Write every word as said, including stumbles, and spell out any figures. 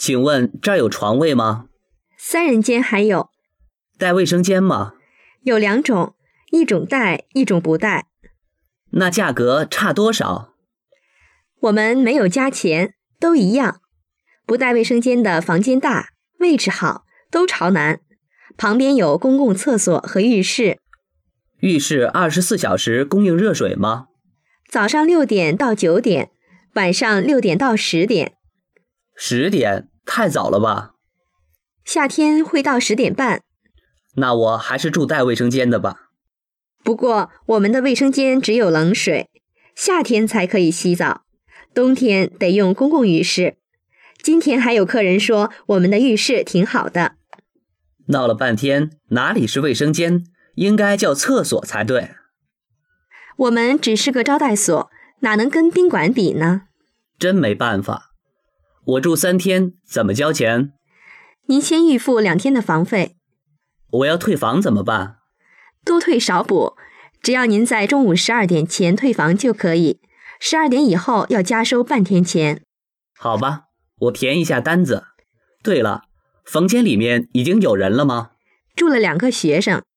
请问这儿有床位吗？ 三人间还有。 带卫生间吗？ 有两种，一种带，一种不带。 那价格差多少？ 我们没有加钱，都一样。不带卫生间的房间大，位置好，都朝南，旁边有公共厕所和浴室。 浴室二十四小时供应热水吗？ 早上六点到九点，晚上六点到十点。 十点太早了吧？ 夏天会到十点半。 那我还是住带卫生间的吧。 不过我们的卫生间只有冷水，夏天才可以洗澡，冬天得用公共浴室。今天还有客人说我们的浴室挺好的。 闹了半天，哪里是卫生间，应该叫厕所才对。 我们只是个招待所，哪能跟宾馆比呢？ 真没办法。我住三天，怎么交钱？ 您先预付两天的房费。 我要退房怎么办？ 多退少补，只要您在中午十二点前退房就可以，十二点以后要加收半天钱。 好吧，我填一下单子。对了，房间里面已经有人了吗？ 住了两个学生。